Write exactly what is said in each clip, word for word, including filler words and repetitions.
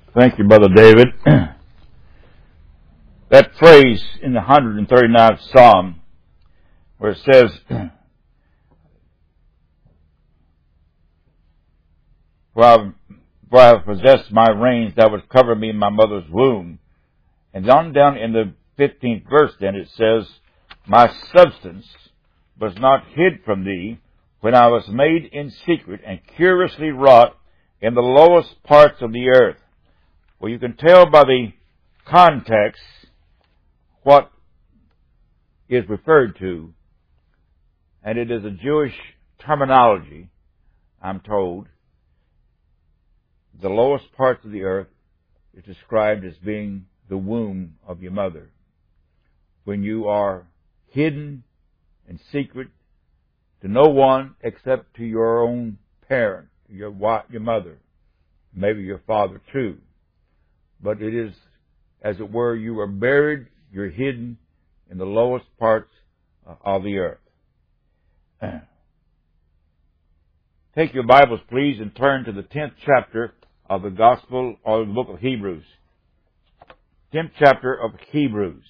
Thank you, Brother David. That phrase in the one hundred thirty-ninth Psalm where it says, For I, for I have possessed my reins, thou wouldst cover me in my mother's womb. And on down in the fifteenth verse then it says, My substance was not hid from thee when I was made in secret and curiously wrought in the lowest parts of the earth. Well, you can tell by the context what is referred to, and it is a Jewish terminology, I'm told. The lowest parts of the earth is described as being the womb of your mother. When you are hidden in secret to no one except to your own parent, your wife, your mother, maybe your father too. But it is, as it were, you are buried, you're hidden in the lowest parts of the earth. Take your Bibles, please, and turn to the tenth chapter of the Gospel or the book of Hebrews. tenth chapter of Hebrews.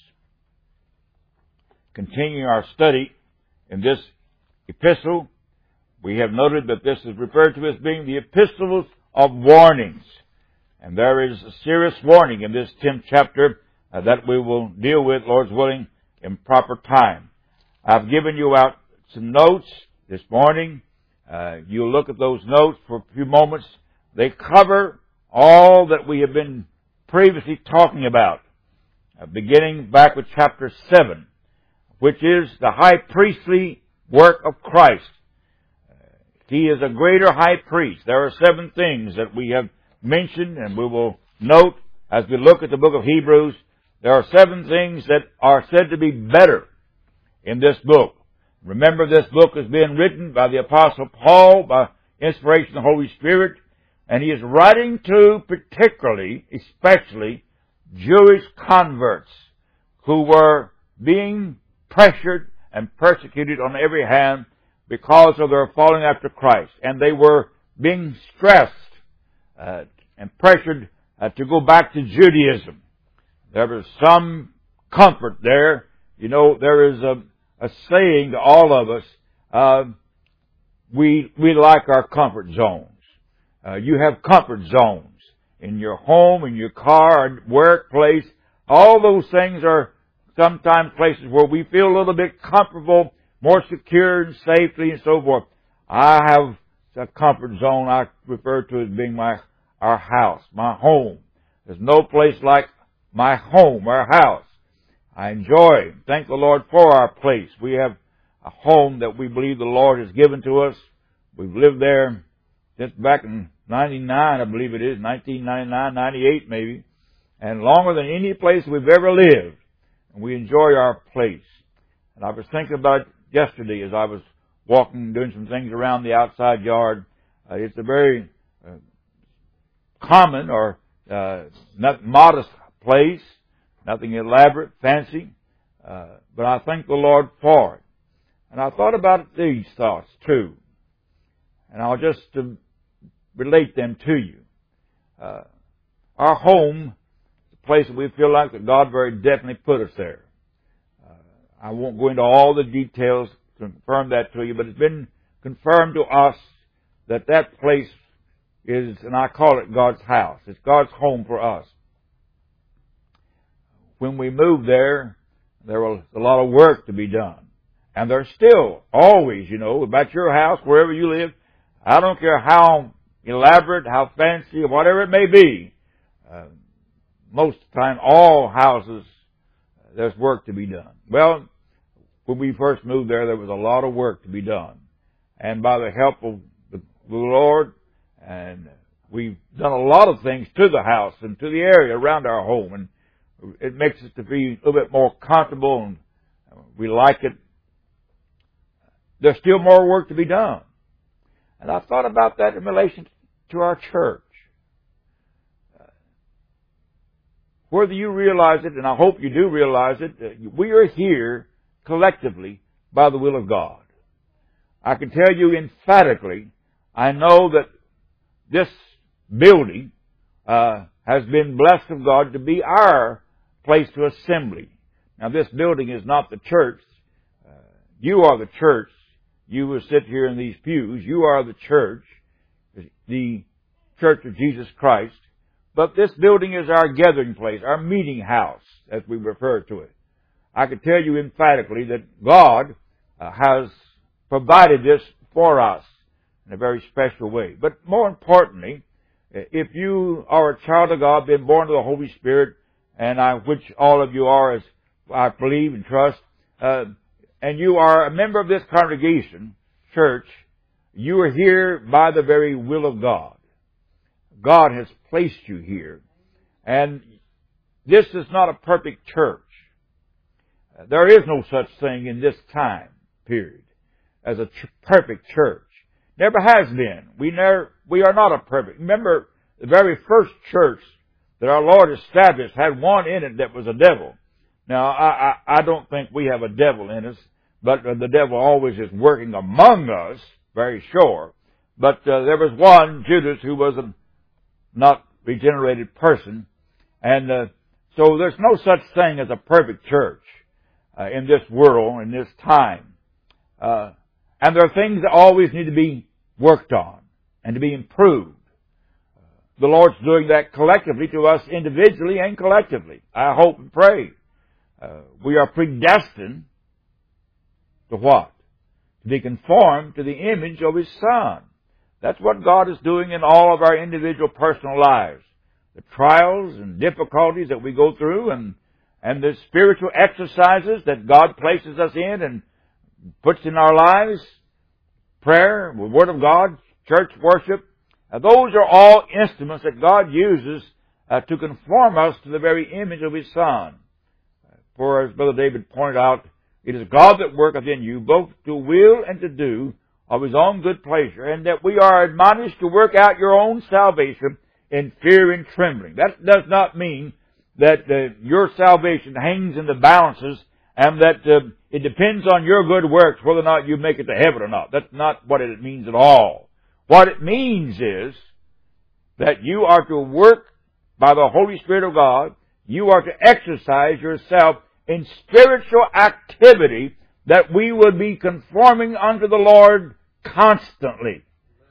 Continuing our study in this epistle, we have noted that this is referred to as being the epistles of warnings. And there is a serious warning in this tenth chapter uh, that we will deal with, Lord's willing, in proper time. I've given you out some notes this morning. Uh, you'll look at those notes for a few moments. They cover all that we have been previously talking about, uh, beginning back with chapter seven, which is the high priestly work of Christ. Uh, he is a greater high priest. There are seven things that we have mentioned, and we will note as we look at the book of Hebrews, there are seven things that are said to be better in this book. Remember, this book is being written by the Apostle Paul by inspiration of the Holy Spirit, and he is writing to particularly, especially, Jewish converts who were being pressured and persecuted on every hand because of their following after Christ. And they were being stressed uh, and pressured uh, to go back to Judaism. There was some comfort there. You know, there is a, a saying to all of us, uh, we, we like our comfort zones. Uh, you have comfort zones in your home, in your car, workplace. All those things are sometimes places where we feel a little bit comfortable, more secure and safely and so forth. I have a comfort zone I refer to as being my our house, my home. There's no place like my home, our house. I enjoy, thank the Lord for our place. We have a home that we believe the Lord has given to us. We've lived there since back in ninety-nine, I believe it is, nineteen ninety-nine, ninety-eight maybe, and longer than any place we've ever lived. And we enjoy our place. And I was thinking about it yesterday as I was walking, doing some things around the outside yard. Uh, it's a very uh, common or uh, not modest place, nothing elaborate, fancy, uh, but I thank the Lord for it. And I thought about these thoughts too, and I'll just uh, relate them to you. Uh, our home, the place that we feel like that God very definitely put us there. Uh, I won't go into all the details to confirm that to you, but it's been confirmed to us that that place is, and I call it God's house. It's God's home for us. When we moved there, there was a lot of work to be done. And there's still always, you know, about your house, wherever you live, I don't care how elaborate, how fancy, whatever it may be, uh, most of the time, all houses, there's work to be done. Well, when we first moved there, there was a lot of work to be done. And by the help of the Lord, and we've done a lot of things to the house and to the area around our home, and it makes us to be a little bit more comfortable, and we like it. There's still more work to be done. And I thought about that in relation to our church. Whether you realize it, and I hope you do realize it, we are here collectively by the will of God. I can tell you emphatically, I know that this building uh, has been blessed of God to be our place to assembly. Now, this building is not the church. Uh, you are the church. You will sit here in these pews. You are the church, the Church of Jesus Christ. But this building is our gathering place, our meeting house, as we refer to it. I can tell you emphatically that God uh, has provided this for us in a very special way. But more importantly, if you are a child of God, been born of the Holy Spirit, and I, which all of you are, as I believe and trust, uh, and you are a member of this congregation, church, you are here by the very will of God. God has placed you here. And this is not a perfect church. There is no such thing in this time period as a ch- perfect church. Never has been. We never, we are not a perfect. Remember, the very first church that our Lord established had one in it that was a devil. Now, I, I, I don't think we have a devil in us, but the devil always is working among us, very sure. But uh, there was one, Judas, who was a not regenerated person, and uh, so there's no such thing as a perfect church uh, in this world, in this time. Uh, and there are things that always need to be worked on and to be improved. The Lord's doing that collectively to us individually and collectively. I hope and pray. Uh, we are predestined to what? To be conformed to the image of His Son. That's what God is doing in all of our individual personal lives. The trials and difficulties that we go through and, and the spiritual exercises that God places us in and puts in our lives, prayer, the Word of God, church worship, uh, those are all instruments that God uses uh, to conform us to the very image of His Son. For, as Brother David pointed out, it is God that worketh in you both to will and to do of His own good pleasure, and that we are admonished to work out your own salvation in fear and trembling. That does not mean that uh, your salvation hangs in the balances and that uh, it depends on your good works whether or not you make it to heaven or not. That's not what it means at all. What it means is that you are to work by the Holy Spirit of God. You are to exercise yourself in spiritual activity that we would be conforming unto the Lord constantly.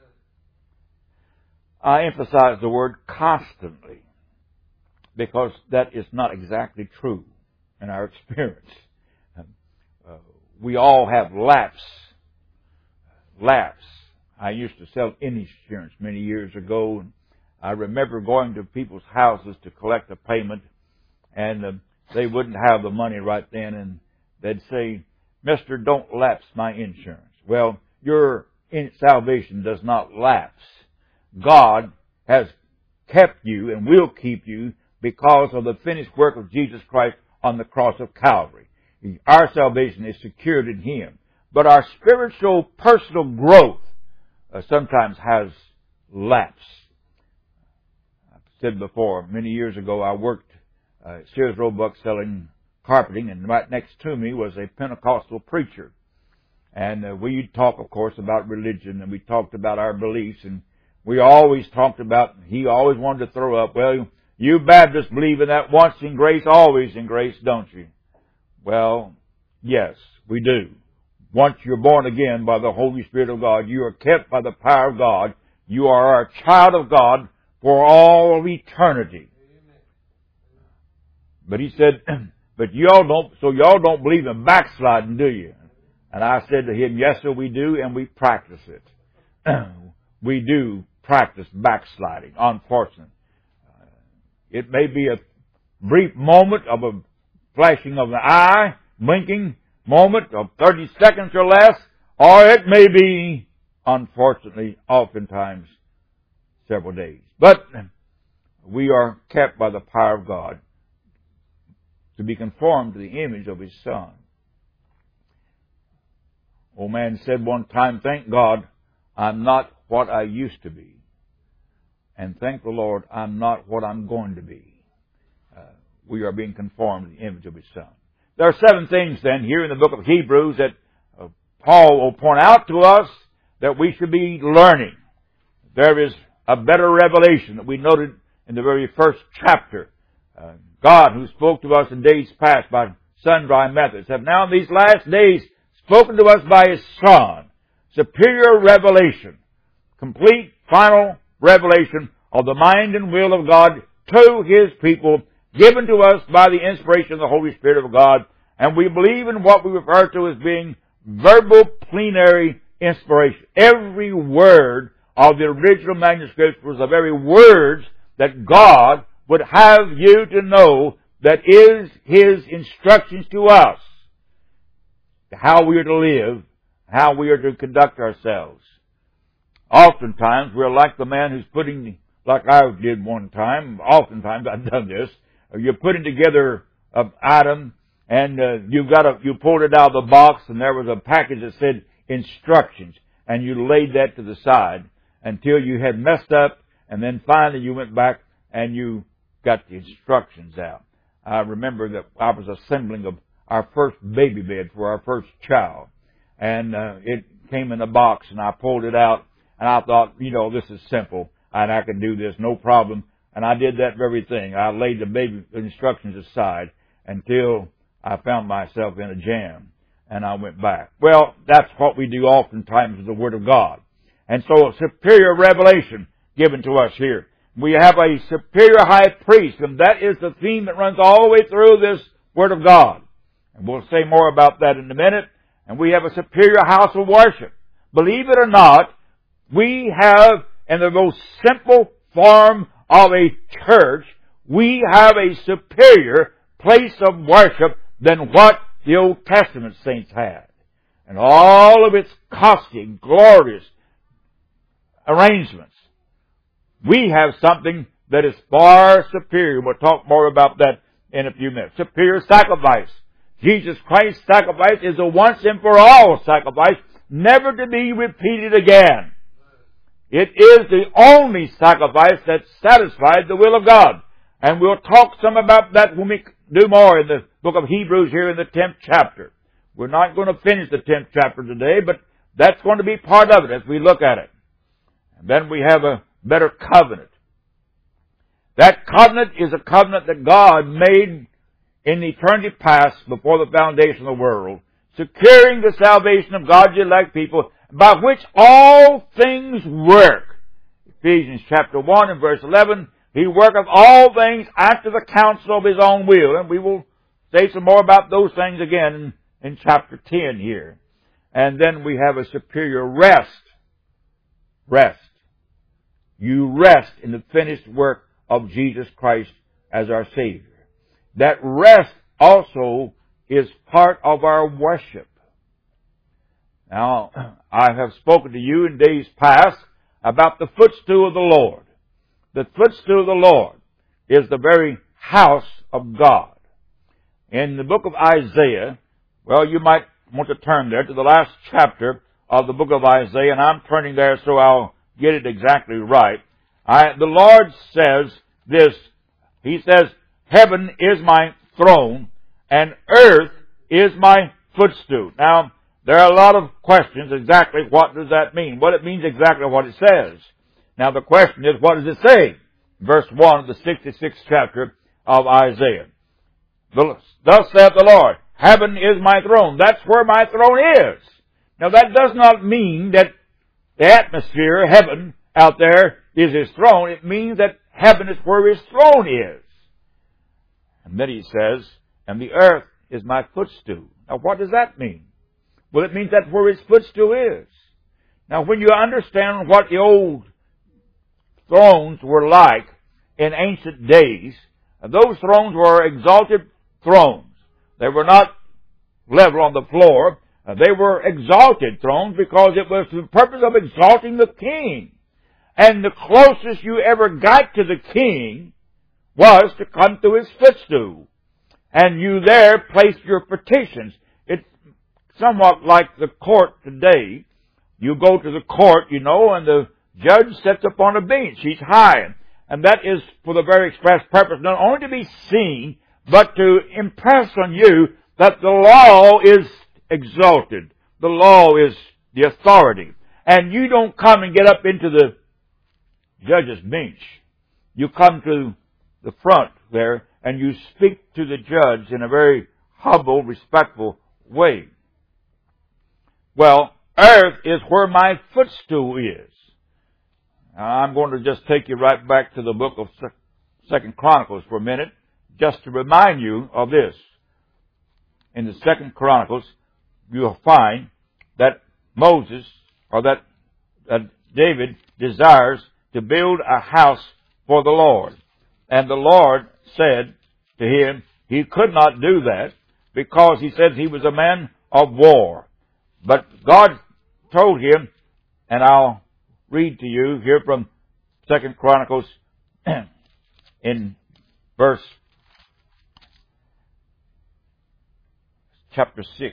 I emphasize the word constantly because that is not exactly true in our experience. Uh, we all have lapse. Lapse. I used to sell insurance many years ago, and I remember going to people's houses to collect a payment, and uh, they wouldn't have the money right then, and they'd say, "Mister, don't lapse my insurance." Well, your salvation does not lapse. God has kept you and will keep you because of the finished work of Jesus Christ on the cross of Calvary. Our salvation is secured in Him. But our spiritual, personal growth uh, sometimes has lapse. I've said before, many years ago, I worked uh, at Sears Roebuck selling carpeting, and right next to me was a Pentecostal preacher. And uh, we talk, of course, about religion, and we talked about our beliefs, and we always talked about, he always wanted to throw up, well, you Baptists believe in that once in grace, always in grace, don't you? Well, yes, we do. Once you're born again by the Holy Spirit of God, you are kept by the power of God. You are a child of God for all of eternity. But he said, but y'all don't, so y'all don't believe in backsliding, do you? And I said to him, yes, sir, we do, and we practice it. We do practice backsliding, unfortunately. Uh, it may be a brief moment of a flashing of an eye, blinking moment of thirty seconds or less, or it may be, unfortunately, oftentimes several days. But we are kept by the power of God to be conformed to the image of His Son. Old man said one time, thank God I'm not what I used to be. And thank the Lord I'm not what I'm going to be. Uh, we are being conformed to the image of His Son. There are seven things then here in the book of Hebrews that uh, Paul will point out to us that we should be learning. There is a better revelation that we noted in the very first chapter. Uh, God, who spoke to us in days past by sundry methods, have now in these last days spoken to us by His Son. Superior revelation. Complete, final revelation of the mind and will of God to His people, given to us by the inspiration of the Holy Spirit of God. And we believe in what we refer to as being verbal plenary inspiration. Every word of the original manuscript was the very words that God would have you to know that is His instructions to us. How we are to live, how we are to conduct ourselves. Oftentimes we're like the man who's putting, like I did one time, oftentimes I've done this, you're putting together an item and uh, you've got a, you pulled it out of the box and there was a package that said instructions and you laid that to the side until you had messed up and then finally you went back and you got the instructions out. I remember that I was assembling a, our first baby bed for our first child and uh, it came in a box and I pulled it out and I thought, you know, this is simple and I can do this, no problem. And I did that very thing. I laid the baby instructions aside until I found myself in a jam and I went back. Well, that's what we do oftentimes with the Word of God. And so a superior revelation given to us here. We have a superior high priest, and that is the theme that runs all the way through this Word of God. And we'll say more about that in a minute. And we have a superior house of worship. Believe it or not, we have, in the most simple form of a church, we have a superior place of worship than what the Old Testament saints had. And all of its costly, glorious arrangements. We have something that is far superior. We'll talk more about that in a few minutes. Superior sacrifice. Jesus Christ's sacrifice is a once and for all sacrifice, never to be repeated again. It is the only sacrifice that satisfied the will of God. And we'll talk some about that when we do more in the book of Hebrews here in the tenth chapter. We're not going to finish the tenth chapter today, but that's going to be part of it as we look at it. And then we have a better covenant. That covenant is a covenant that God made in eternity past before the foundation of the world, securing the salvation of God's elect people, by which all things work. Ephesians chapter one and verse eleven, He worketh all things after the counsel of His own will. And we will say some more about those things again in, in chapter ten here. And then we have a superior rest. Rest. You rest in the finished work of Jesus Christ as our Savior. That rest also is part of our worship. Now, I have spoken to you in days past about the footstool of the Lord. The footstool of the Lord is the very house of God. In the book of Isaiah, well, you might want to turn there to the last chapter of the book of Isaiah, and I'm turning there so I'll get it exactly right. I, the Lord says this, He says, heaven is my throne, and earth is my footstool. Now, there are a lot of questions exactly what does that mean. Well, it means exactly what it says. Now, the question is, what does it say? Verse one of the sixty-sixth chapter of Isaiah. Thus saith the Lord, heaven is my throne. That's where my throne is. Now, that does not mean that the atmosphere, heaven, out there is His throne. It means that heaven is where His throne is. And then He says, and the earth is my footstool. Now, what does that mean? Well, it means that's where His footstool is. Now, when you understand what the old thrones were like in ancient days, those thrones were exalted thrones. They were not level on the floor. They were exalted thrones because it was for the purpose of exalting the king. And the closest you ever got to the king was to come to His footstool. And you there placed your petitions. It's somewhat like the court today. You go to the court, you know, and the judge sits up on a bench. He's high. And that is for the very express purpose, not only to be seen, but to impress on you that the law is exalted. The law is the authority. And you don't come and get up into the judge's bench you come to the front there and you speak to the judge in a very humble, respectful way. Well, earth is where my footstool is. Now, I'm going to just take you right back to the book of Second Chronicles for a minute, just to remind you of this. In the Second Chronicles, you'll find that Moses, or that, that David desires to build a house for the Lord. And the Lord said to him, he could not do that because he said he was a man of war. But God told him, and I'll read to you here from Second Chronicles in verse chapter six.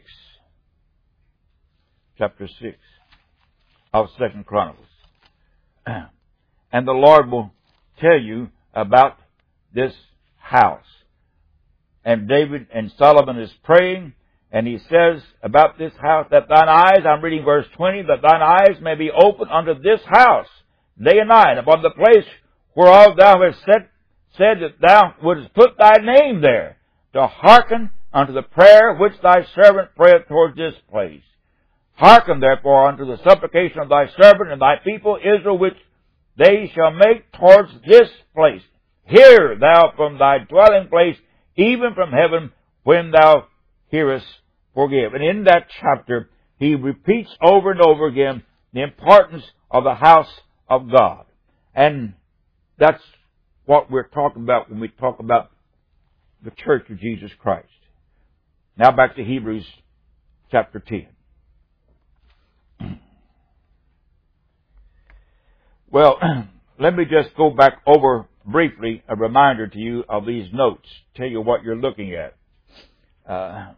Chapter six of Second Chronicles. And the Lord will tell you about this house. And David and Solomon is praying, and he says about this house, that thine eyes, I'm reading verse twenty, that thine eyes may be open unto this house, day and night, upon the place whereof thou hast set, said that thou wouldst put thy name there, to hearken unto the prayer which thy servant prayeth towards this place. Hearken therefore unto the supplication of thy servant and thy people Israel, which they shall make towards this place. Hear thou from thy dwelling place, even from heaven, when thou hearest, forgive. And in that chapter, he repeats over and over again the importance of the house of God. And that's what we're talking about when we talk about the Church of Jesus Christ. Now back to Hebrews chapter ten. Well, let me just go back over briefly a reminder to you of these notes, tell you what you're looking at. Uh,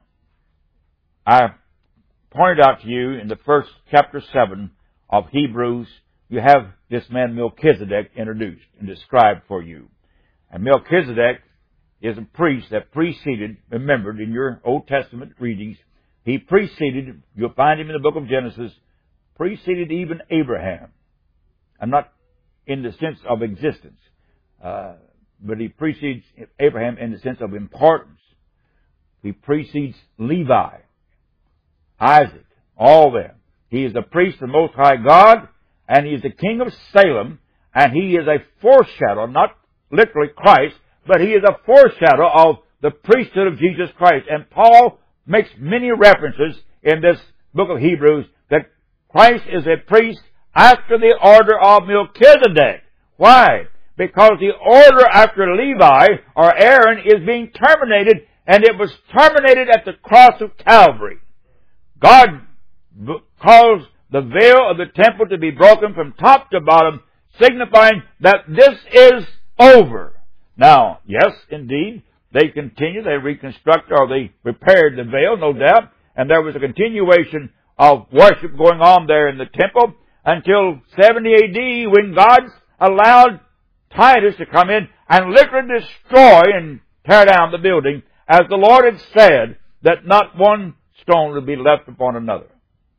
I pointed out to you in the first chapter seven of Hebrews, you have this man Melchizedek introduced and described for you. And Melchizedek is a priest that preceded, remembered in your Old Testament readings, he preceded, you'll find him in the book of Genesis, preceded even Abraham. I'm not in the sense of existence, uh, but he precedes Abraham in the sense of importance. He precedes Levi, Isaac, all them. He is the priest of the Most High God, and he is the king of Salem, and he is a foreshadow, not literally Christ, but he is a foreshadow of the priesthood of Jesus Christ. And Paul makes many references in this book of Hebrews that Christ is a priest after the order of Melchizedek. Why? Because the order after Levi or Aaron is being terminated, and it was terminated at the cross of Calvary. God caused the veil of the temple to be broken from top to bottom, signifying that this is over. Now, yes, indeed, they continued, they reconstructed, or they repaired the veil, no doubt, and there was a continuation of worship going on there in the temple until seventy A D when God allowed Titus to come in and literally destroy and tear down the building, as the Lord had said that not one stone would be left upon another.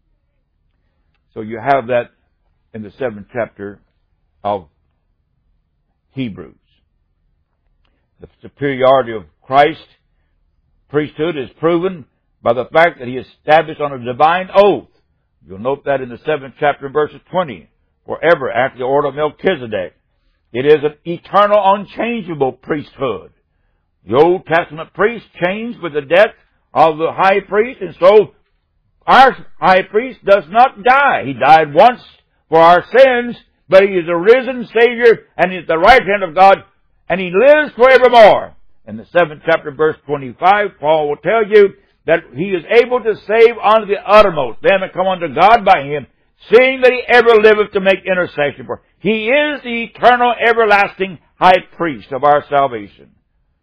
So you have that in the seventh chapter of Hebrews. The superiority of Christ's priesthood is proven by the fact that he established on a divine oath. You'll note that in the seventh chapter, verses twenty, forever after the order of Melchizedek. It is an eternal, unchangeable priesthood. The Old Testament priest changed with the death of the high priest, and so our high priest does not die. He died once for our sins, but he is a risen Savior, and he is at the right hand of God, and he lives forevermore. In the seventh chapter, verse twenty-five, Paul will tell you that he is able to save unto the uttermost them that come unto God by him, seeing that he ever liveth to make intercession for. He is the eternal, everlasting high priest of our salvation.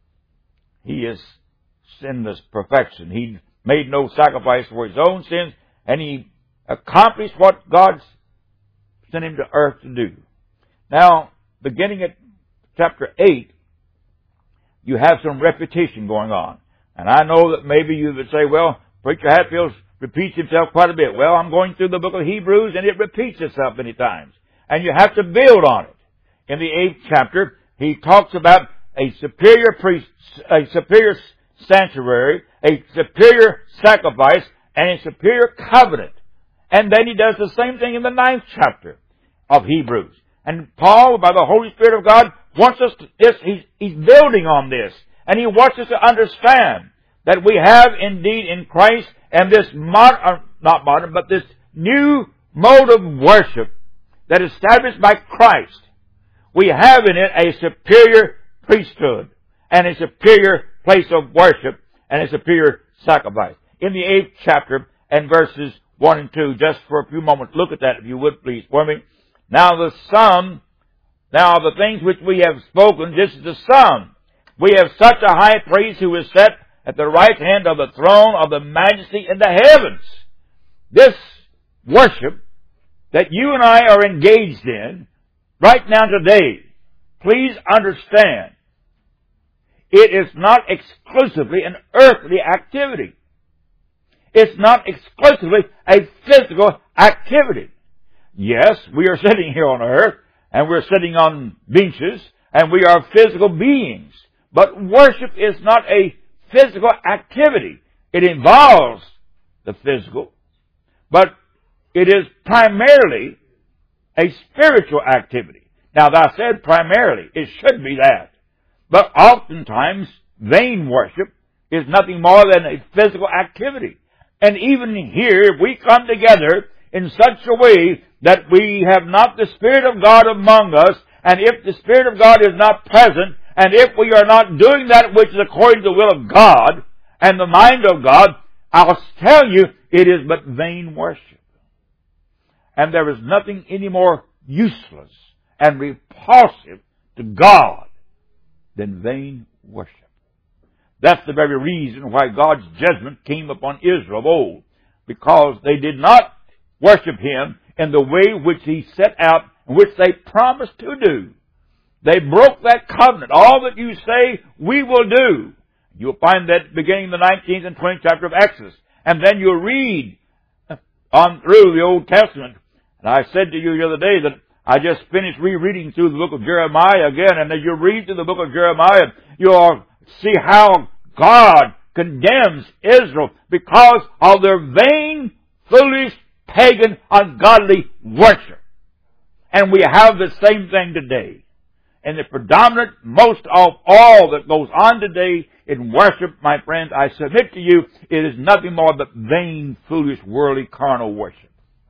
He is sinless perfection. He made no sacrifice for his own sins, and he accomplished what God sent him to earth to do. Now, beginning at chapter eight, you have some repetition going on. And I know that maybe you would say, well, Preacher Hatfield repeats himself quite a bit. Well, I'm going through the book of Hebrews, and it repeats itself many times. And you have to build on it. In the eighth chapter, he talks about a superior priest, a superior sanctuary, a superior sacrifice, and a superior covenant. And then he does the same thing in the ninth chapter of Hebrews. And Paul, by the Holy Spirit of God, wants us to, this, he's, he's building on this. And he wants us to understand that we have indeed in Christ and this modern, not modern, but this new mode of worship that is established by Christ. We have in it a superior priesthood and a superior place of worship and a superior sacrifice. In the eighth chapter and verses one and two, just for a few moments, look at that if you would please for me. Now the Son, now the things which we have spoken, this is the Son. We have such a high priest who is set at the right hand of the throne of the majesty in the heavens. This worship that you and I are engaged in right now today, please understand, it is not exclusively an earthly activity. It's not exclusively a physical activity. Yes, we are sitting here on earth, and we're sitting on benches, and we are physical beings. But worship is not a physical activity. It involves the physical, but it is primarily a spiritual activity. Now, I said primarily. It should be that. But oftentimes, vain worship is nothing more than a physical activity. And even here, we come together in such a way that we have not the Spirit of God among us, and if the Spirit of God is not present, and if we are not doing that which is according to the will of God and the mind of God, I'll tell you, it is but vain worship. And there is nothing any more useless and repulsive to God than vain worship. That's the very reason why God's judgment came upon Israel of old, because they did not worship Him in the way which He set out and which they promised to do. They broke that covenant. All that you say, we will do. You'll find that beginning in the nineteenth and twentieth chapter of Exodus. And then you'll read on through the Old Testament. And I said to you the other day that I just finished rereading through the book of Jeremiah again. And as you read through the book of Jeremiah, you'll see how God condemns Israel because of their vain, foolish, pagan, ungodly worship. And we have the same thing today. And the predominant, most of all that goes on today in worship, my friends, I submit to you, it is nothing more but vain, foolish, worldly, carnal worship.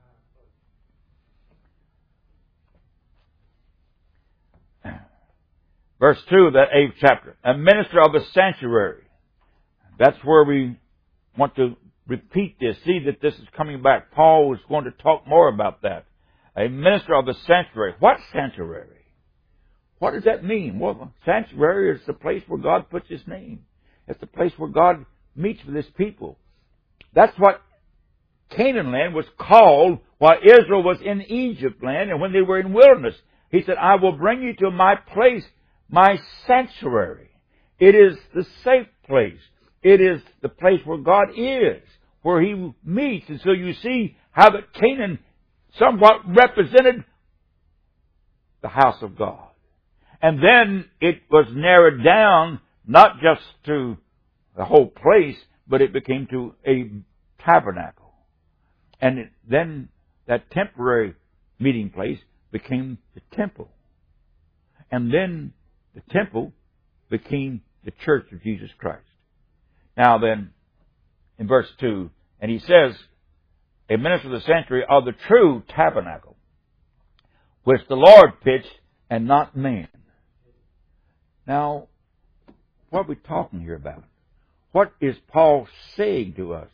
Verse two of that eighth chapter. A minister of the sanctuary. That's where we want to repeat this. See that this is coming back. Paul is going to talk more about that. A minister of the sanctuary. What sanctuary? What does that mean? Well, sanctuary is the place where God puts His name. It's the place where God meets with His people. That's what Canaan land was called while Israel was in Egypt land and when they were in wilderness. He said, I will bring you to my place, my sanctuary. It is the safe place. It is the place where God is, where He meets. And so you see how that Canaan somewhat represented the house of God. And then it was narrowed down not just to the whole place, but it became to a tabernacle. And it, then that temporary meeting place became the temple. And then the temple became the church of Jesus Christ. Now then, in verse two, and he says, a minister of the sanctuary of the true tabernacle, which the Lord pitched and not man. Now, what are we talking here about? What is Paul saying to us?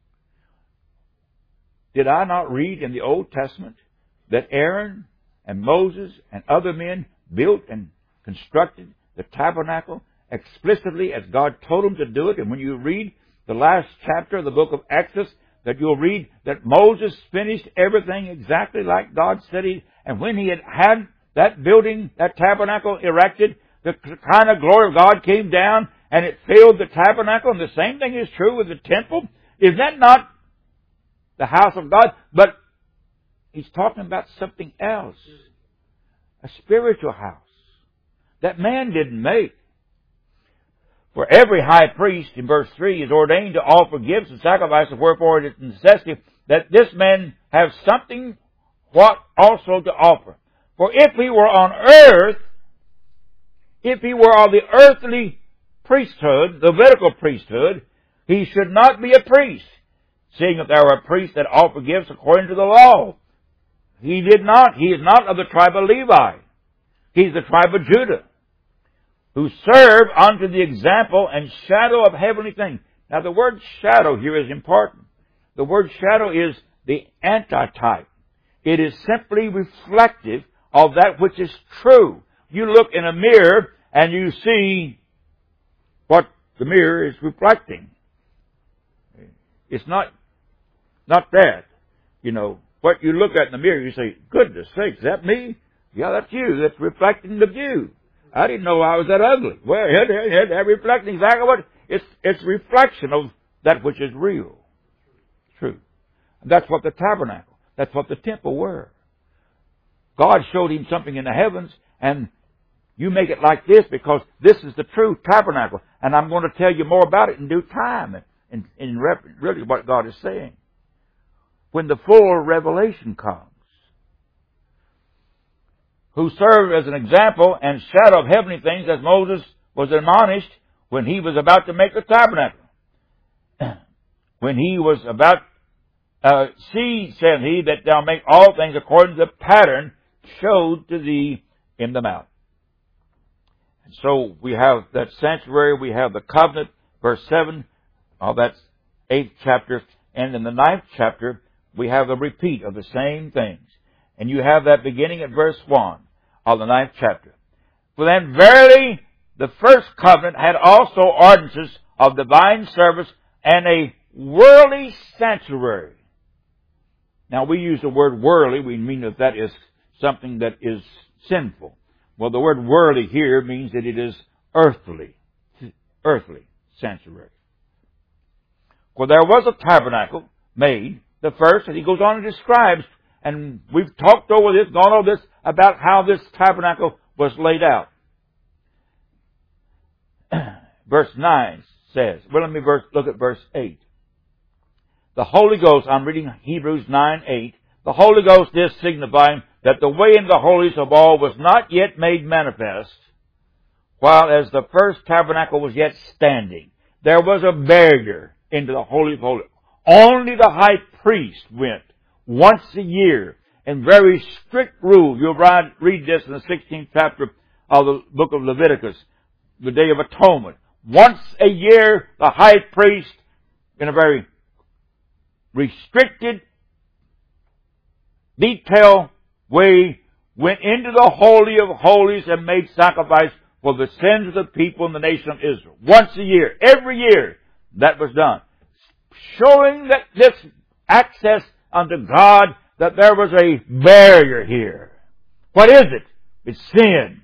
Did I not read in the Old Testament that Aaron and Moses and other men built and constructed the tabernacle explicitly as God told them to do it? And when you read the last chapter of the book of Exodus, that you'll read that Moses finished everything exactly like God said he, and when he had had that building, that tabernacle erected, the kind of glory of God came down and it filled the tabernacle. And the same thing is true with the temple. Is that not the house of God? But he's talking about something else. A spiritual house. that man didn't make. For every high priest, in verse three, is ordained to offer gifts and sacrifices, wherefore it is a necessity that this man have something what also to offer. For if he were on earth, if he were of the earthly priesthood, the Levitical priesthood, he should not be a priest, seeing that there are priests that offer gifts according to the law. He did not. He is not of the tribe of Levi. He's the tribe of Judah, who serve unto the example and shadow of heavenly things. Now the word shadow here is important. The word shadow is the antitype. It is simply reflective of that which is true. You look in a mirror and you see what the mirror is reflecting. It's not, not that. You know, what you look at in the mirror, you say, goodness sakes, is that me? Yeah, that's you. That's reflecting the view. I didn't know I was that ugly. Well, they're reflecting exactly what, it's, it's reflection of that which is real. True. And that's what the tabernacle, that's what the temple were. God showed him something in the heavens, and you make it like this because this is the true tabernacle. And I'm going to tell you more about it in due time, and in really what God is saying. When the full revelation comes. Who served as an example and shadow of heavenly things, as Moses was admonished when he was about to make the tabernacle. When he was about, uh, see, said he, that thou make all things according to the pattern showed to thee in the mount. And so we have that sanctuary, we have the covenant, verse seven, of that eighth chapter, and in the ninth chapter, we have a repeat of the same things. And you have that beginning at verse one of the ninth chapter. For then verily the first covenant had also ordinances of divine service and a worldly sanctuary. Now we use the word worldly, we mean that that is something that is sinful. Well, the word worldly here means that it is earthly, earthly sanctuary. For there was a tabernacle made, the first, and he goes on and describes, and we've talked over this, gone over this, about how this tabernacle was laid out. Verse nine says, well, let me verse, look at verse eight. The Holy Ghost, I'm reading Hebrews nine eight, the Holy Ghost is signifying that the way in the holies of all was not yet made manifest, while as the first tabernacle was yet standing. There was a barrier into the Holy of Holies. Only the high priest went once a year in very strict rule. You'll read this in the sixteenth chapter of the book of Leviticus, the Day of Atonement. Once a year, the high priest, in a very restricted, detailed way, went into the Holy of Holies and made sacrifice for the sins of the people in the nation of Israel. Once a year, every year, that was done. Showing that this access unto God, that there was a barrier here. What is it? It's sin.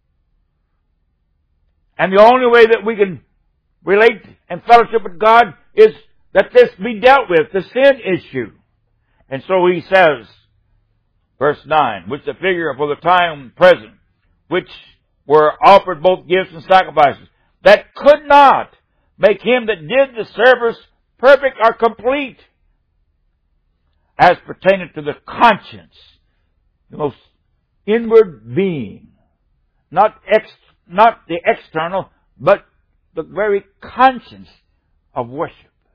And the only way that we can relate and fellowship with God is that this be dealt with, the sin issue. And so he says, verse nine, which the figure for the time present, which were offered both gifts and sacrifices, that could not make him that did the service perfect or complete, as pertaining to the conscience, the most inward being, not ex, not the external, but the very conscience of worship,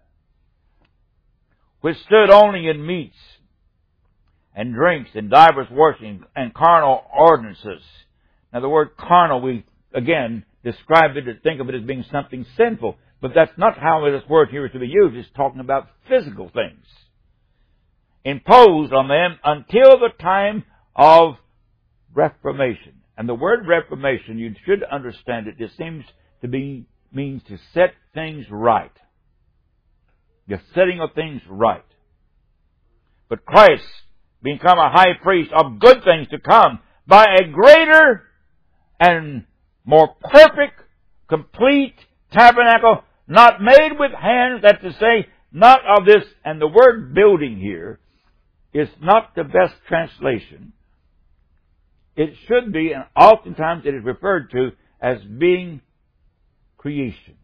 which stood only in meats and drinks and divers washing and carnal ordinances. Now the word carnal, we again describe it and think of it as being something sinful. But that's not how this word here is to be used. It's talking about physical things. Imposed on them until the time of reformation. And the word reformation, you should understand it, it seems to be, means to set things right. The setting of things right. But Christ, become a high priest of good things to come, by a greater and more perfect, complete tabernacle, not made with hands, that's to say, not of this, and the word building here is not the best translation. it should be, and oftentimes it is referred to as being creation.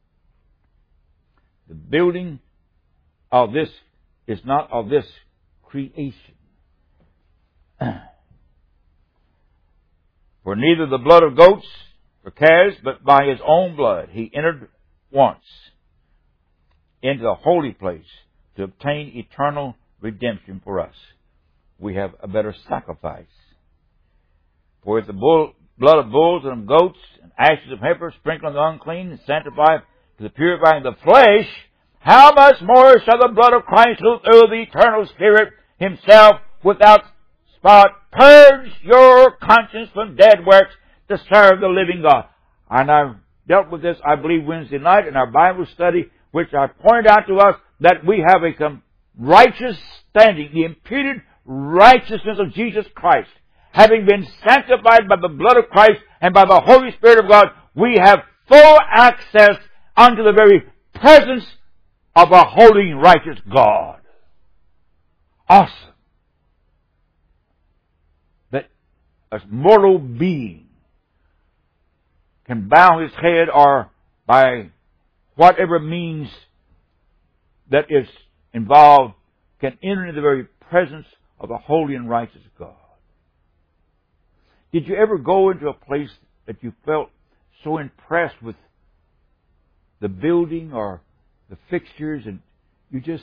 The building of this is not of this creation. For neither the blood of goats or calves, but by His own blood He entered once into the holy place to obtain eternal redemption for us. We have a better sacrifice. For if the bull, blood of bulls and of goats and ashes of heifer sprinkled on the unclean and sanctified to the purifying of the flesh, how much more shall the blood of Christ, who through the eternal Spirit Himself without spot purge your conscience from dead works to serve the living God. And I've dealt with this, I believe, Wednesday night in our Bible study, which I pointed out to us that we have a righteous standing, the imputed righteousness of Jesus Christ. Having been sanctified by the blood of Christ and by the Holy Spirit of God, we have full access unto the very presence of a holy and righteous God. Awesome. That a mortal being can bow his head or by whatever means that is involved can enter into the very presence of a holy and righteous God. Did you ever go into a place that you felt so impressed with the building or the fixtures and you just...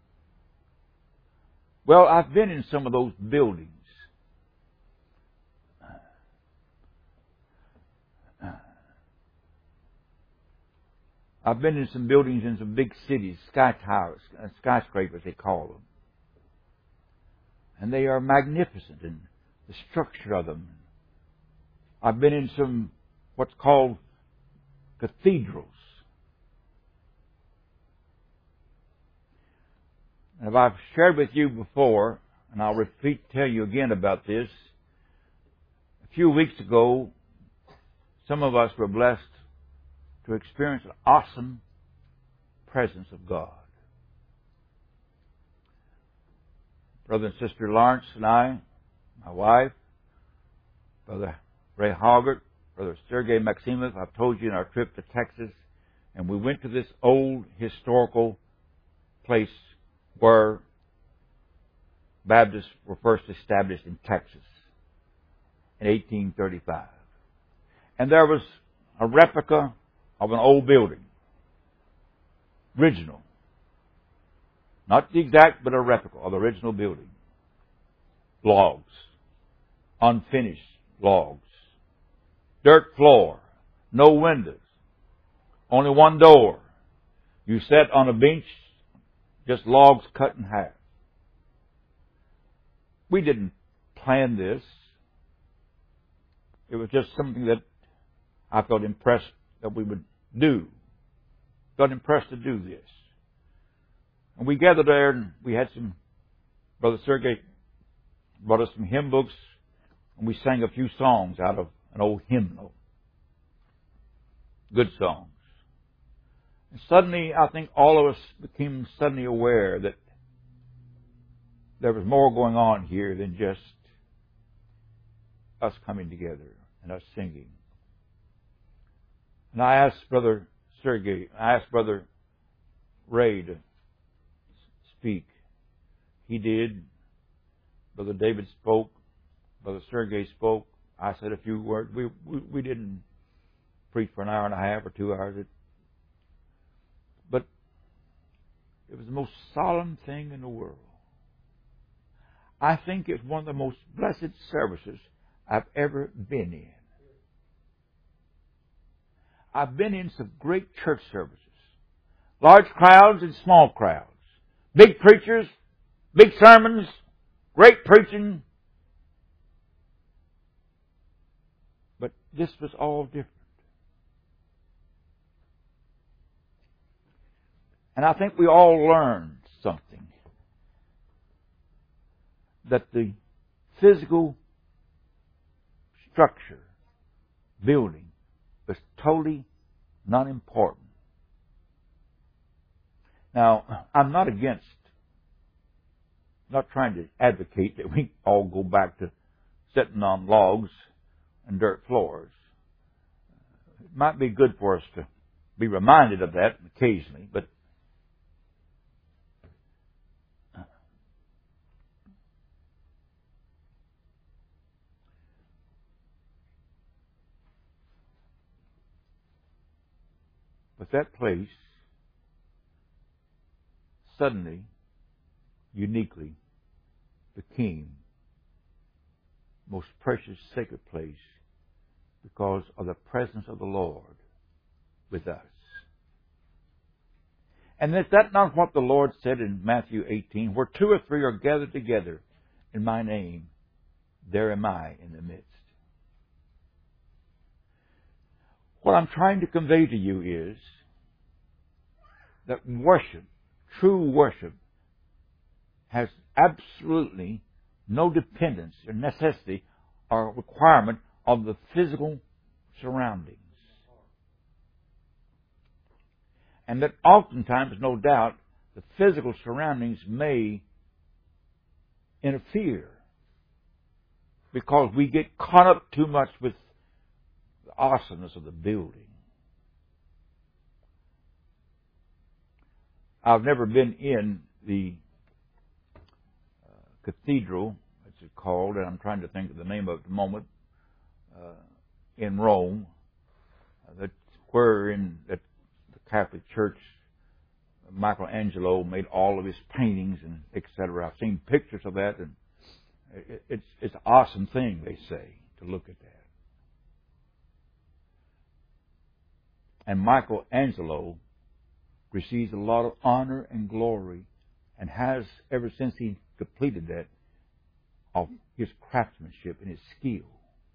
Well, I've been in some of those buildings. I've been in some buildings in some big cities, sky towers, skyscrapers they call them. And they are magnificent in the structure of them. I've been in some what's called cathedrals. And if I've shared with you before, and I'll repeat, tell you again about this, a few weeks ago, some of us were blessed to experience an awesome presence of God. Brother and Sister Lawrence and I, my wife, Brother Ray Hoggart, Brother Sergei Maximov, I've told you in our trip to Texas, and we went to this old historical place where Baptists were first established in Texas in eighteen thirty-five. And there was a replica of an old building. Original. Not the exact, but a replica of the original building. Logs. Unfinished logs. Dirt floor. No windows. Only one door. You sat on a bench, just logs cut in half. We didn't plan this. It was just something that I felt impressed that we would do. Felt impressed to do this. And we gathered there and we had some, Brother Sergei brought us some hymn books and we sang a few songs out of an old hymnal. Good songs. And suddenly, I think all of us became suddenly aware that there was more going on here than just us coming together and us singing. And I asked Brother Sergei, I asked Brother Ray to speak. He did. Brother David spoke. Brother Sergei spoke. I said a few words. We, we, we didn't preach for an hour and a half or two hours. It, but it was the most solemn thing in the world. I think it's one of the most blessed services I've ever been in. I've been in some great church services. Large crowds and small crowds. Big preachers, big sermons, great preaching. But this was all different. And I think we all learned something. That the physical structure, building, was totally not important. Now, I'm not against, not trying to advocate that we all go back to sitting on logs and dirt floors. It might be good for us to be reminded of that occasionally, but but that place suddenly, uniquely, became most precious, sacred place because of the presence of the Lord with us. And is that not what the Lord said in Matthew eighteen? Where two or three are gathered together in my name, there am I in the midst. What I'm trying to convey to you is that worship, true worship, has absolutely no dependence or necessity or requirement of the physical surroundings. And that oftentimes, no doubt, the physical surroundings may interfere because we get caught up too much with the awesomeness of the building. I've never been in the uh, cathedral, as it's called, and I'm trying to think of the name of it at the moment, uh, in Rome, uh, that's where in that the Catholic Church, Michelangelo made all of his paintings and et cetera. I've seen pictures of that, and it, it's it's an awesome thing, they say, to look at that. And Michelangelo receives a lot of honor and glory, and has ever since he completed that, of his craftsmanship and his skill.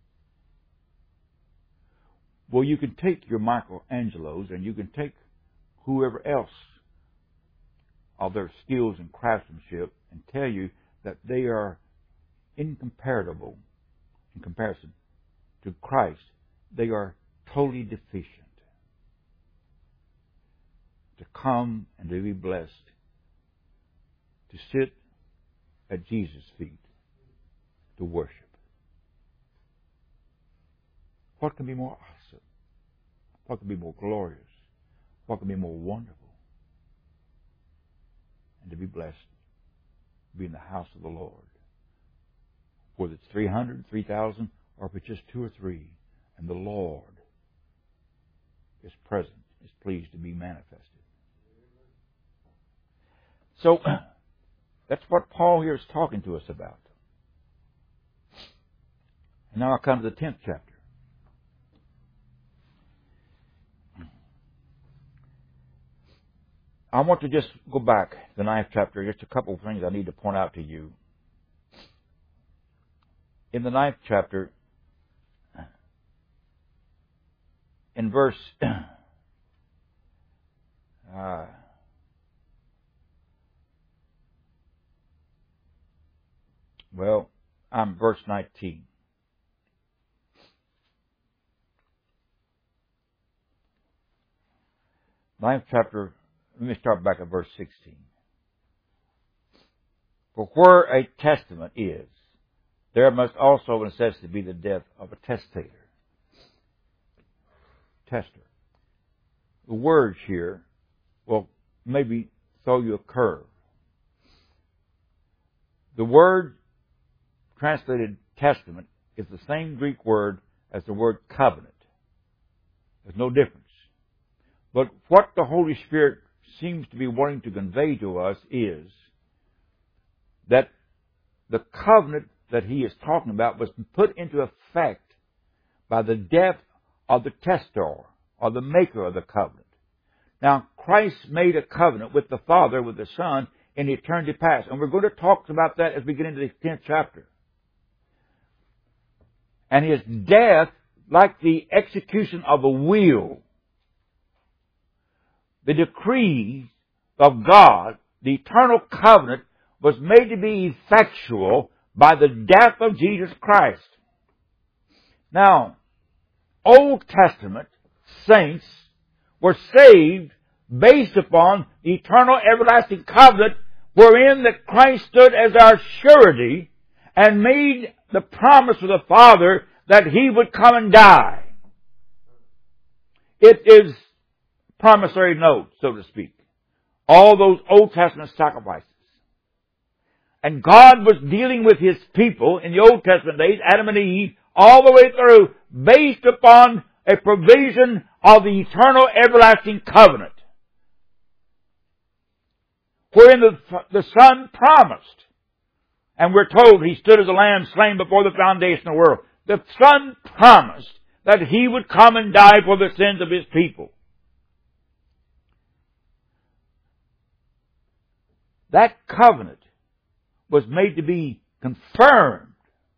Well, you can take your Michelangelos and you can take whoever else of their skills and craftsmanship and tell you that they are incomparable in comparison to Christ. They are totally deficient. To come and to be blessed, to sit at Jesus' feet, to worship. What can be more awesome? What can be more glorious? What can be more wonderful? And to be blessed, to be in the house of the Lord. Whether it's three hundred, three thousand, or if it's just two or three, and the Lord is present, is pleased to be manifested. So, that's what Paul here is talking to us about. And now I come to the tenth chapter. I want to just go back to the ninth chapter. Just a couple of things I need to point out to you. In the ninth chapter, in verse uh, well, I'm verse nineteen. Ninth chapter, let me start back at verse sixteen. For where a testament is, there must also of necessity be the death of a testator. Tester. The words here will maybe throw you a curve. The word translated testament is the same Greek word as the word covenant. There's no difference. But what the Holy Spirit seems to be wanting to convey to us is that the covenant that he is talking about was put into effect by the death of the testor, or the maker of the covenant. Now, Christ made a covenant with the Father, with the Son, in eternity past. And we're going to talk about that as we get into the tenth chapter. And his death, like the execution of a will, the decree of God, the eternal covenant, was made to be effectual by the death of Jesus Christ. Now, Old Testament saints were saved based upon the eternal everlasting covenant wherein that Christ stood as our surety and made the promise to the Father that He would come and die. It is promissory note, so to speak. All those Old Testament sacrifices. And God was dealing with His people in the Old Testament days, Adam and Eve, all the way through, based upon a provision of the eternal everlasting covenant. Wherein the, the Son promised. And we're told He stood as a lamb slain before the foundation of the world. The Son promised that He would come and die for the sins of His people. That covenant was made to be confirmed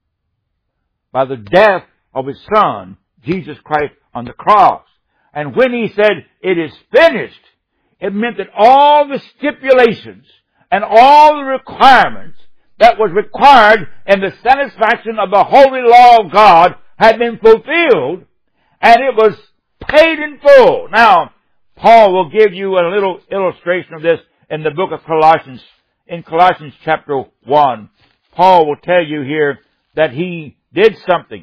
by the death of His Son, Jesus Christ, on the cross. And when He said, "It is finished," it meant that all the stipulations and all the requirements that was required in the satisfaction of the holy law of God had been fulfilled, and it was paid in full. Now, Paul will give you a little illustration of this in the book of Colossians. In Colossians chapter one, Paul will tell you here that he did something.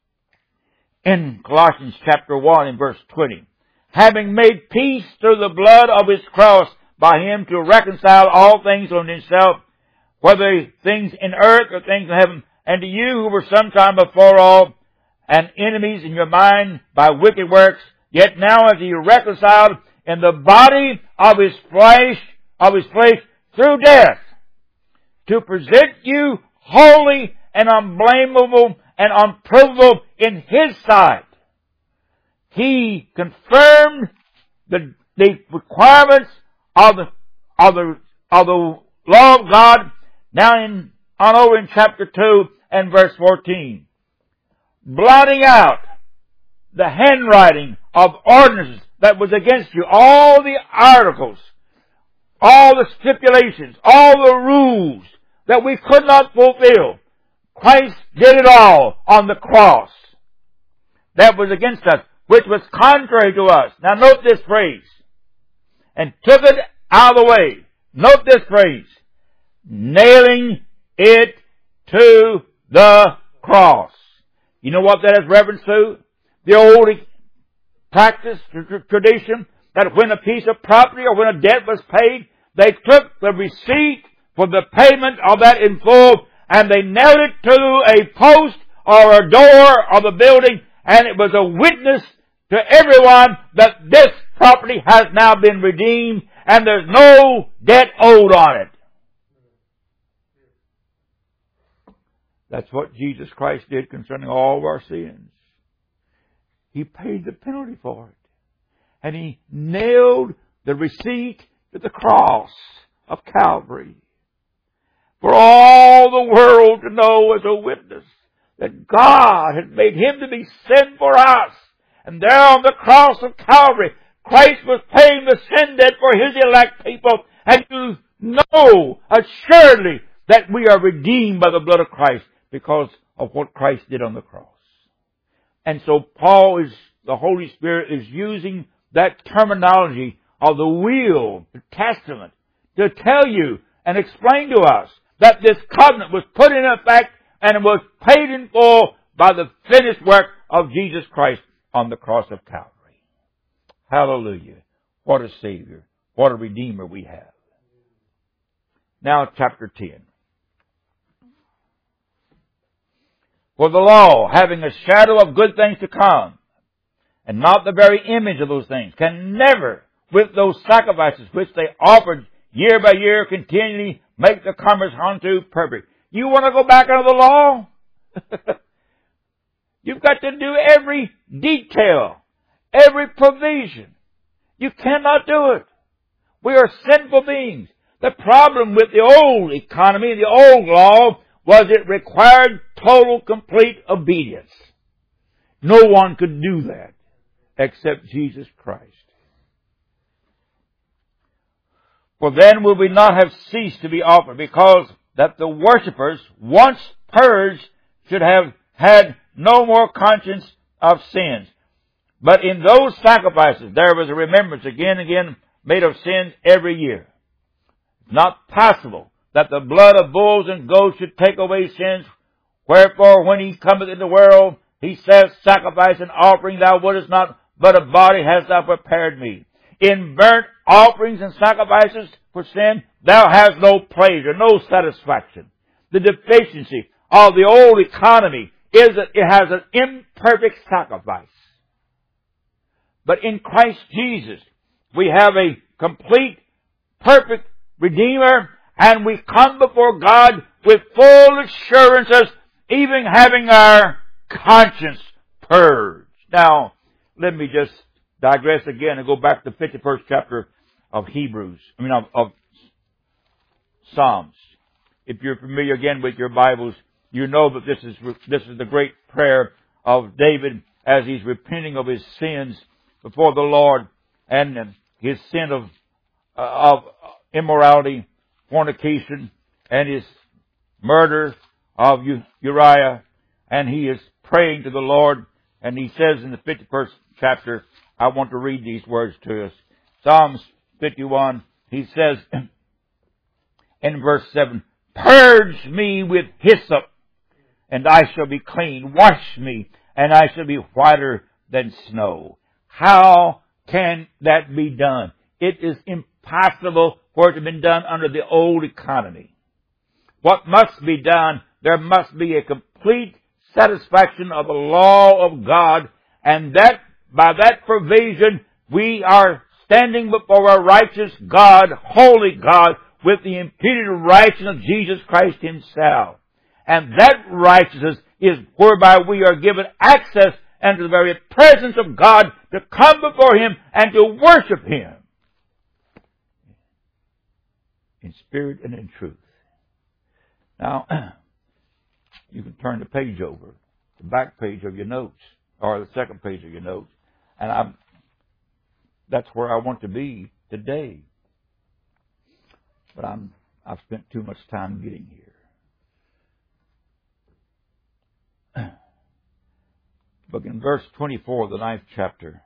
In Colossians chapter one in verse twenty, having made peace through the blood of His cross, by Him to reconcile all things unto Himself, whether things in earth or things in heaven, and to you who were sometime before all, and enemies in your mind by wicked works, yet now as He reconciled in the body of His flesh, of His flesh, through death, to present you holy and unblameable and unprovable in His sight. He confirmed the, the requirements of the, of the, of the law of God, now in, on over in chapter two and verse fourteen. Blotting out the handwriting of ordinances that was against you, all the articles, all the stipulations, all the rules that we could not fulfill. Christ did it all on the cross. That was against us, which was contrary to us. Now note this phrase. And took it out of the way. Note this phrase. Nailing it to the cross. You know what that is reference to? The old practice, tradition, that when a piece of property or when a debt was paid, they took the receipt for the payment of that in full and they nailed it to a post or a door of the building, and it was a witness to everyone that this property has now been redeemed and there's no debt owed on it. That's what Jesus Christ did concerning all of our sins. He paid the penalty for it. And He nailed the receipt to the cross of Calvary. For all the world to know as a witness that God had made Him to be sin for us. And there on the cross of Calvary, Christ was paying the sin debt for His elect people. And you know assuredly that we are redeemed by the blood of Christ because of what Christ did on the cross. And so Paul is, the Holy Spirit is using that terminology of the will, the testament, to tell you and explain to us that this covenant was put in effect and it was paid in full by the finished work of Jesus Christ on the cross of Calvary. Hallelujah. What a Savior. What a Redeemer we have. Now chapter ten. For the law, having a shadow of good things to come, and not the very image of those things, can never, with those sacrifices which they offered year by year, continually make the comers unto perfect. You want to go back under the law? You've got to do every detail, every provision. You cannot do it. We are sinful beings. The problem with the old economy, the old law, was it required total, complete obedience. No one could do that except Jesus Christ. For then will we not have ceased to be offered, because that the worshippers, once purged, should have had no more conscience of sins. But in those sacrifices there was a remembrance again and again made of sins every year. Not possible that the blood of bulls and goats should take away sins Wherefore, when he cometh in the world, he saith, Sacrifice and offering thou wouldest not, but a body hast thou prepared me. In burnt offerings and sacrifices for sin, thou hast no pleasure, no satisfaction. The deficiency of the old economy is that it has an imperfect sacrifice. But in Christ Jesus, we have a complete, perfect Redeemer, and we come before God with full assurances, even having our conscience purged. Now, let me just digress again and go back to the fifty-first chapter of Hebrews, I mean of, of Psalms. If you're familiar again with your Bibles, you know that this is this is the great prayer of David as he's repenting of his sins before the Lord, and his sin of uh, of immorality, fornication, and his murder of Uriah, and he is praying to the Lord, and he says in the fifty-first chapter, I want to read these words to us. Psalms fifty-one, he says in verse seven, Purge me with hyssop, and I shall be clean. Wash me, and I shall be whiter than snow. How can that be done? It is impossible for it to have been done under the old economy. What must be done? There must be a complete satisfaction of the law of God, and that by that provision we are standing before a righteous God, holy God, with the imputed righteousness of Jesus Christ Himself. And that righteousness is whereby we are given access into the very presence of God to come before Him and to worship Him in spirit and in truth. Now, you can turn the page over, the back page of your notes, or the second page of your notes, and I'm, that's where I want to be today. But I'm, I've spent too much time getting here. But in verse twenty-four of the ninth chapter,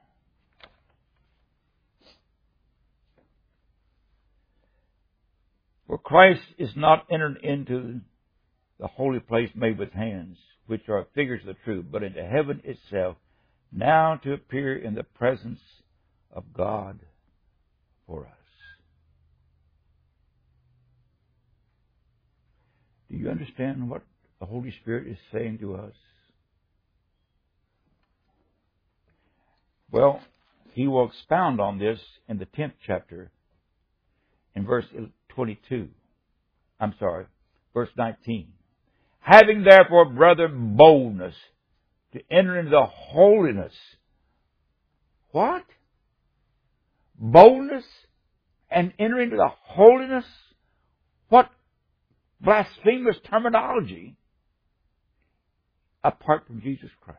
for Christ is not entered into the holy place made with hands, which are figures of the truth, but into heaven itself, now to appear in the presence of God for us. Do you understand what the Holy Spirit is saying to us? Well, He will expound on this in the tenth chapter, in verse twenty-two. I'm sorry, verse nineteen. Having therefore, brother, boldness to enter into the holiness. What? Boldness and enter into the holiness? What blasphemous terminology apart from Jesus Christ.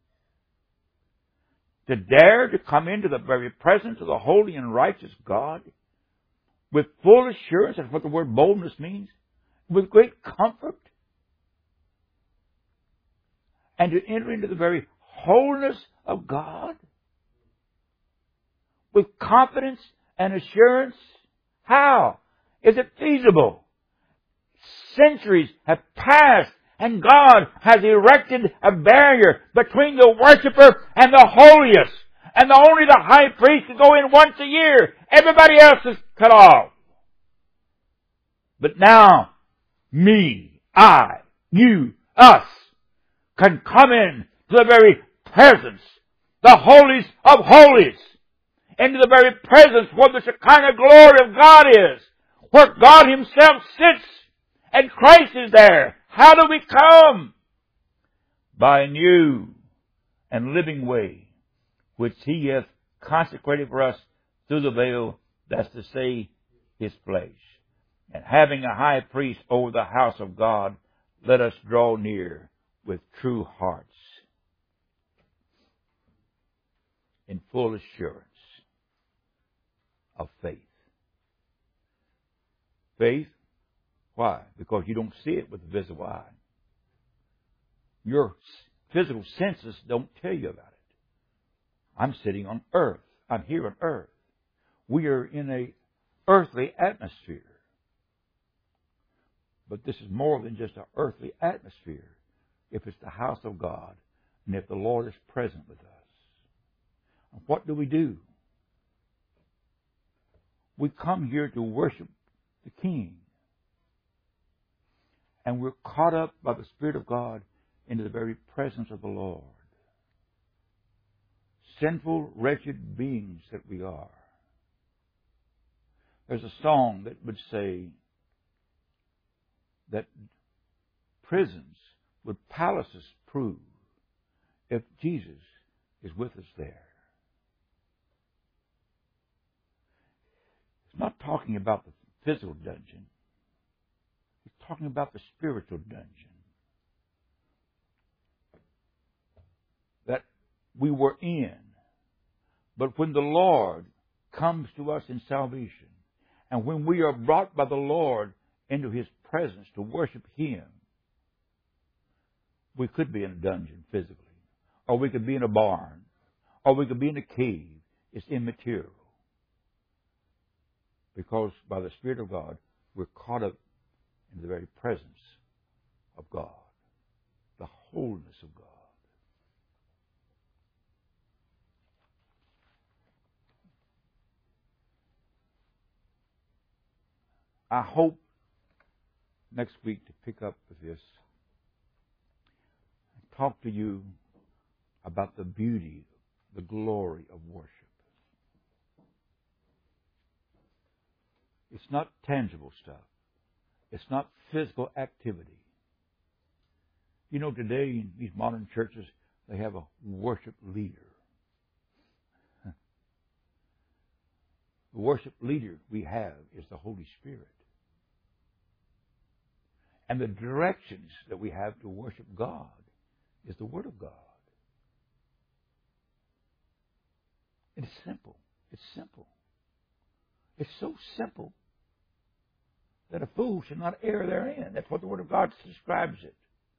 To dare to come into the very presence of the holy and righteous God with full assurance, that's what the word boldness means, with great comfort, and to enter into the very holiness of God with confidence and assurance. How is it feasible? Centuries have passed, and God has erected a barrier between the worshiper and the holiest. And only the high priest can go in once a year. Everybody else is cut off. But now, me, I, you, us, can come in to the very presence, the holies of holies, into the very presence where the Shekinah glory of God is, where God Himself sits, and Christ is there. How do we come? By a new and living way, which He hath consecrated for us through the veil, that's to say, His flesh. And having a high priest over the house of God, let us draw near with true hearts, in full assurance of faith. Faith. Why? Because you don't see it with the visible eye. Your physical senses don't tell you about it. I'm sitting on earth. I'm here on earth. We are in a earthly atmosphere. But this is more than just an earthly atmosphere. if it's the house of God and if the Lord is present with us. And what do we do? We come here to worship the King. And we're caught up by the Spirit of God into the very presence of the Lord. Sinful, wretched beings that we are. There's a song that would say that prisons would palaces prove if Jesus is with us there. It's not talking about the physical dungeon. It's talking about the spiritual dungeon that we were in. But when the Lord comes to us in salvation, and when we are brought by the Lord into His presence to worship Him, we could be in a dungeon physically, or we could be in a barn, or we could be in a cave. It's immaterial. Because by the Spirit of God, we're caught up in the very presence of God, the wholeness of God. I hope next week to pick up with this and talk to you about the beauty, the glory of worship. It's not tangible stuff. It's not physical activity. You know, today in these modern churches, they have a worship leader. The worship leader we have is the Holy Spirit. And the directions that we have to worship God is the Word of God. It's simple. It's simple. It's so simple that a fool should not err therein. That's what the Word of God describes it.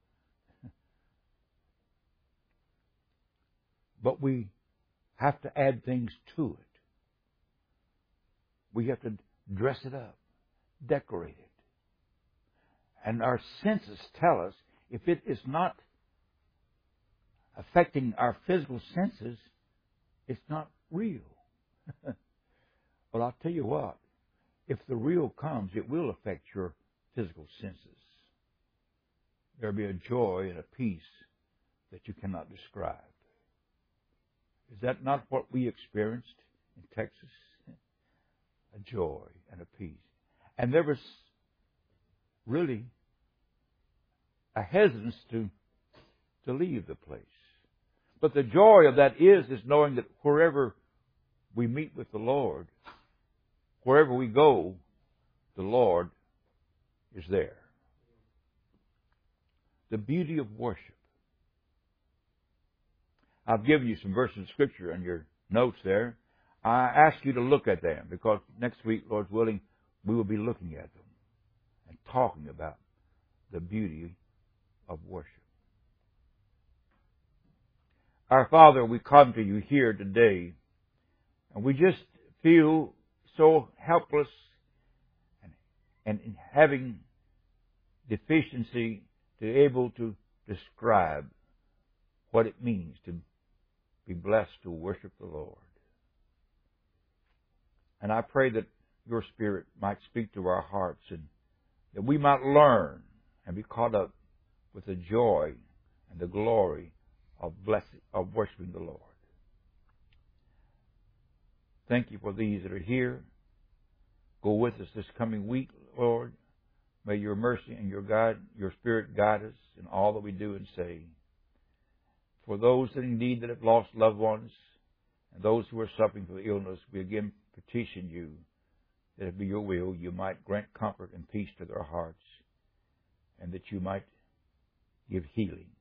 But we have to add things to it. We have to dress it up, decorate it. And our senses tell us if it is not affecting our physical senses, it's not real. But I'll tell you what, if the real comes, it will affect your physical senses. There'll be a joy and a peace that you cannot describe. Is that not what we experienced in Texas? A joy and a peace. And there was really a hesitance to, to leave the place. But the joy of that is, is knowing that wherever we meet with the Lord, wherever we go, the Lord is there. The beauty of worship. I've given you some verses of Scripture in your notes there. I ask you to look at them because next week, Lord's willing, we will be looking at them and talking about the beauty of worship. Our Father, we come to you here today, and we just feel so helpless and, and having deficiency to be able to describe what it means to be blessed to worship the Lord. And I pray that your Spirit might speak to our hearts and that we might learn and be caught up with the joy and the glory of blessing, of worshiping the Lord. Thank you for these that are here. Go with us this coming week, Lord. May your mercy and your guide, your Spirit guide us in all that we do and say. For those that indeed that have lost loved ones and those who are suffering from illness, we again petition you that it be your will, you might grant comfort and peace to their hearts and that you might give healing